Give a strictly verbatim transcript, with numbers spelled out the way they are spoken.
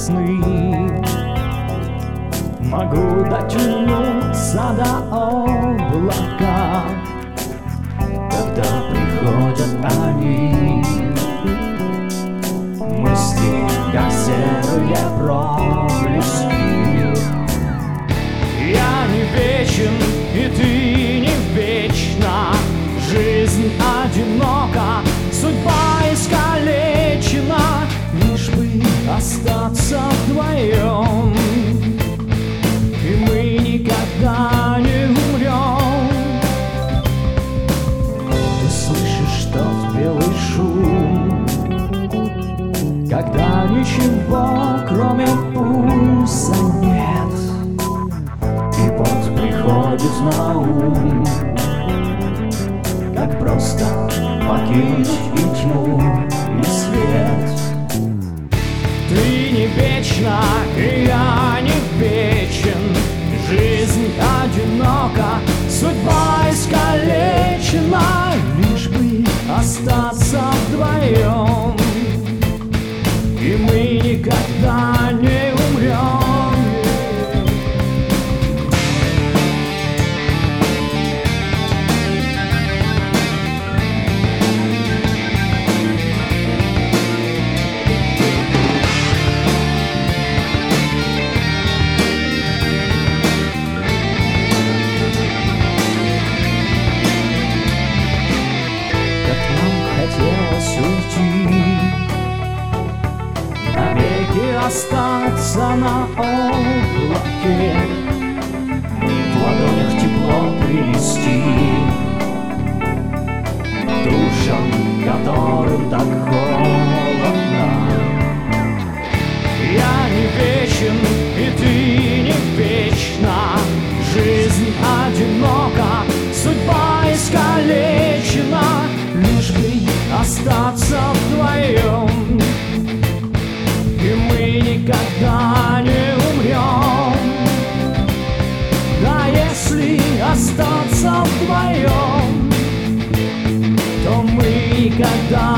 весны. Могу дотянуться до облака, когда приходят они. Мысли, как серые проблески. Я не вечен, и ты не вечна. Жизнь одинока, судьба искалечена. Лишь бы остаться вдвоем, и мы никогда не умрем. Ты слышишь тот белый шум, когда ничего кроме пульса нет, и вот приходит на ум, как просто покинуть и тьму, и свет. Ты не вечна, и я не вечен. Жизнь одинока, судьба искалечена. Лишь бы остаться вдвоем, и мы никогда не умрем. Хотелось уйти, навеки остаться на облаке, в ладонях тепло принести душам, которым так холодно. Я не вечен, и ты не вечна. Жизнь одинока, судьба искалечена. Лишь бы остаться вдвоем, и мы никогда не умрем. Да если остаться вдвоем, то мы никогда